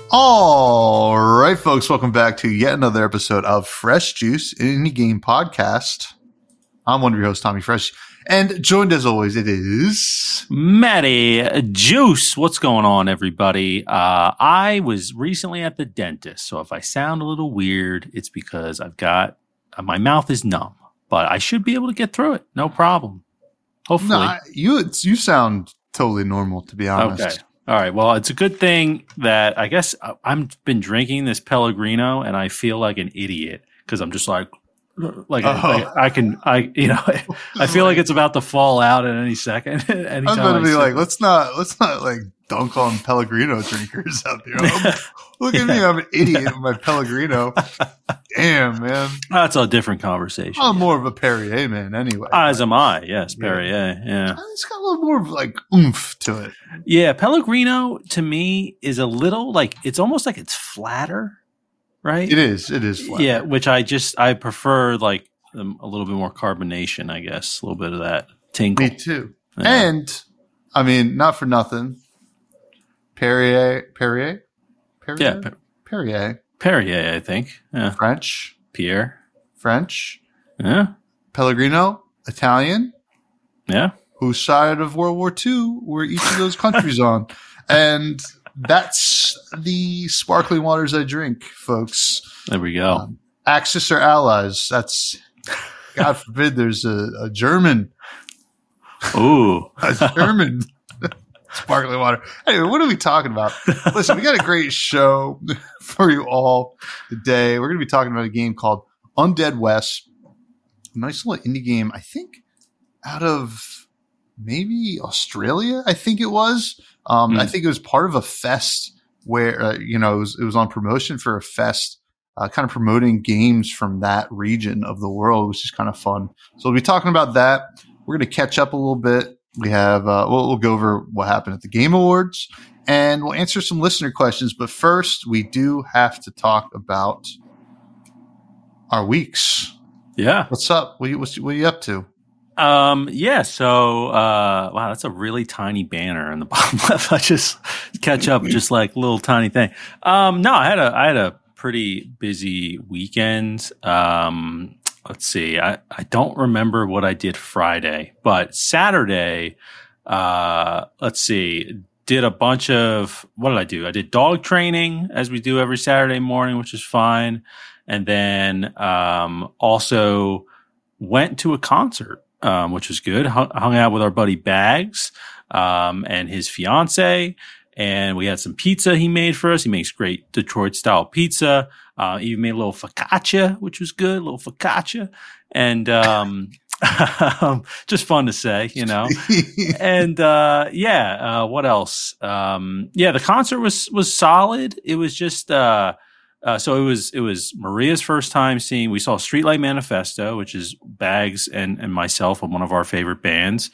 All right, folks, welcome back to yet another episode of Fresh Juice, an indie game podcast. I'm one of your hosts, Tommy Fresh, and joined as always, it is Matty Juice. What's going on, everybody? I was recently at the dentist, so if I sound a little weird, it's because I've got my mouth is numb, but I should be able to get through it, no problem. Hopefully, no, you sound totally normal, to be honest. Okay. All right. Well, it's a good thing that I guess I've been drinking this Pellegrino and I feel like an idiot because I'm just I feel like it's about to fall out at any second. I was going to be like, let's not like dunk on Pellegrino drinkers out there. Look at me, I'm an idiot with my Pellegrino. Damn, man. That's a different conversation. I'm more of a Perrier man anyway. As am I. Yes, Perrier. Yeah. It's got a little more of like oomph to it. Yeah, Pellegrino to me is a little like it's almost like it's flatter, right? It is flatter. Yeah, which I prefer like a little bit more carbonation, I guess, a little bit of that tinkle. Me too. Yeah. And I mean, not for nothing. Perrier, yeah, Perrier, I think. Yeah. French, yeah. Pellegrino, Italian. Yeah. Whose side of World War II were each of those countries on? And that's the sparkling waters I drink, folks. There we go. Axis or allies. That's, God forbid, there's a German. Ooh. A German sparkling water. Anyway, what are we talking about? Listen, we got a great show for you all today. We're going to be talking about a game called Undead West. A nice little indie game, I think, out of maybe Australia, I think it was. I think it was part of a fest where, it was on promotion for a fest, kind of promoting games from that region of the world, which is kind of fun. So we'll be talking about that. We're going to catch up a little bit. We have, we'll go over what happened at the Game Awards and we'll answer some listener questions. But first, we do have to talk about our weeks. Yeah. What's up? What are you up to? Yeah. So, wow, that's a really tiny banner in the bottom left. I just catch up, just like little tiny thing. No, I had a pretty busy weekend. Let's see. I don't remember what I did Friday, but Saturday, let's see, did a bunch of, what did I do? I did dog training as we do every Saturday morning, which is fine. And then, also went to a concert, which was good. Hung out with our buddy Bags, and his fiance. And we had some pizza he made for us. He makes great Detroit style pizza. Even made a little focaccia, which was good, a little focaccia. And, just fun to say, and, what else? The concert was solid. It was just, so it was Maria's first time we saw Streetlight Manifesto, which is Bags and myself and one of our favorite bands.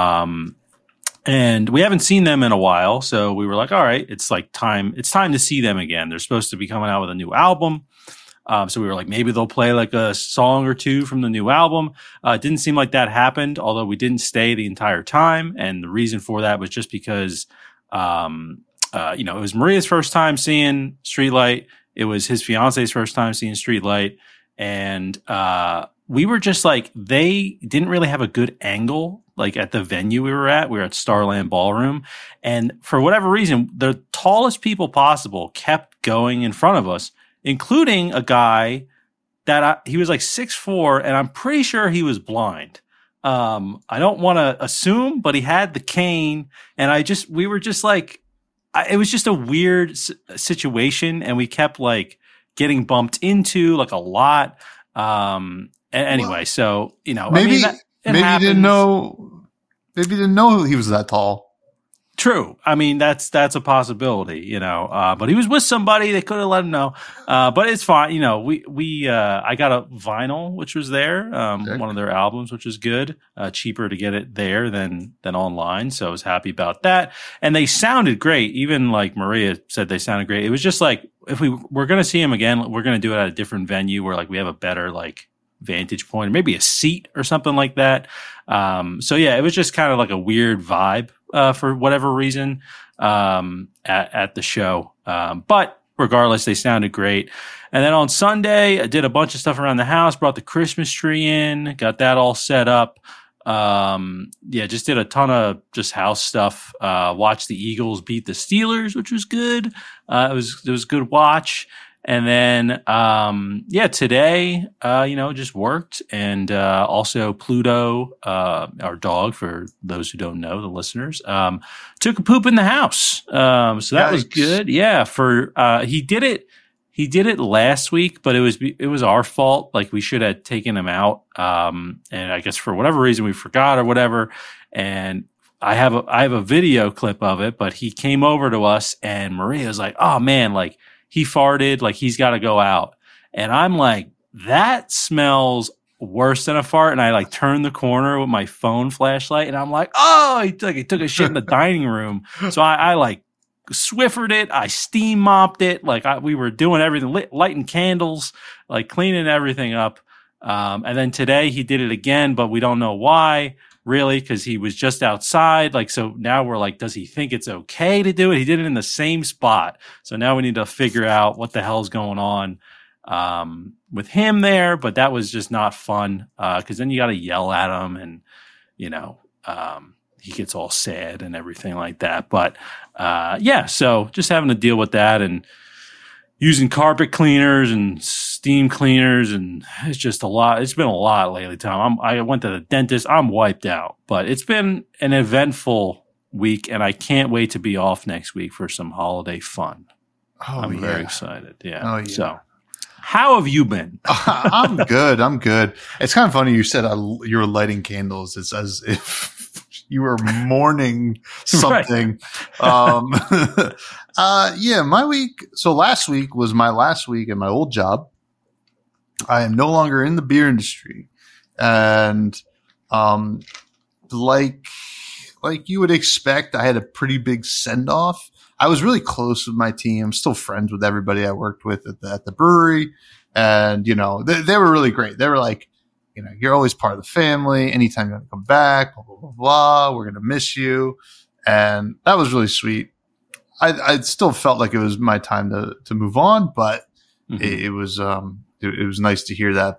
And we haven't seen them in a while. So we were like, all right, it's time to see them again. They're supposed to be coming out with a new album. So we were like, maybe they'll play like a song or two from the new album. It didn't seem like that happened, although we didn't stay the entire time. And the reason for that was just because, it was Maria's first time seeing Streetlight. It was his fiance's first time seeing Streetlight. And, we were just like, they didn't really have a good angle, like at the venue we were at. We were at Starland Ballroom. And for whatever reason, the tallest people possible kept going in front of us, including a guy that he was like 6'4", and I'm pretty sure he was blind. I don't want to assume, but he had the cane. And we were just like, it was just a weird situation. And we kept like getting bumped into like a lot. Anyway, so, maybe he didn't know he was that tall. True. I mean, that's a possibility, but he was with somebody. They could have let him know. But it's fine. I got a vinyl, which was there, one of their albums, which is good, cheaper to get it there than online. So I was happy about that. And they sounded great. Even like Maria said, they sounded great. It was just like, if we're going to see him again, we're going to do it at a different venue where like we have a better like vantage point, or maybe a seat or something like that. So yeah, it was just kind of like a weird vibe, for whatever reason, at the show. But regardless, they sounded great. And then on Sunday, I did a bunch of stuff around the house, brought the Christmas tree in, got that all set up. Just did a ton of just house stuff. Watched the Eagles beat the Steelers, which was good. It was a good watch. And then, today, just worked, and also Pluto, our dog, for those who don't know, the listeners, took a poop in the house. So that was good. Yeah. He did it last week, but it was our fault. Like, we should have taken him out. And I guess for whatever reason we forgot or whatever. And I have a video clip of it, but he came over to us, and Maria's like, "Oh man, like, he farted, like, he's got to go out." And I'm like, that smells worse than a fart. And I like turned the corner with my phone flashlight, and I'm like, oh, he took a shit in the dining room. So I like Swiffered it. I steam mopped it. Like, we were doing everything, lighting candles, like cleaning everything up. And then today he did it again, but we don't know why. Really, because he was just outside. Like, so now we're like, does he think it's okay to do it? He did it in the same spot. So now we need to figure out what the hell's going on with him there. But that was just not fun, because then you got to yell at him, and, he gets all sad and everything like that. But so just having to deal with that, and using carpet cleaners and steam cleaners, and it's just a lot. It's been a lot lately, Tom. I went to the dentist. I'm wiped out, but it's been an eventful week, and I can't wait to be off next week for some holiday fun. I'm very excited. Yeah. Oh, yeah. So, how have you been? I'm good. It's kind of funny you said you were lighting candles. It's as if you were mourning something. Right. My week. So last week was my last week at my old job. I am no longer in the beer industry, and like you would expect, I had a pretty big send off. I was really close with my team. I'm still friends with everybody I worked with at the brewery, and they were really great. They were like, you're always part of the family. Anytime you want to come back, blah blah blah blah. We're gonna miss you, and that was really sweet. I still felt like it was my time to move on, but it was nice to hear that.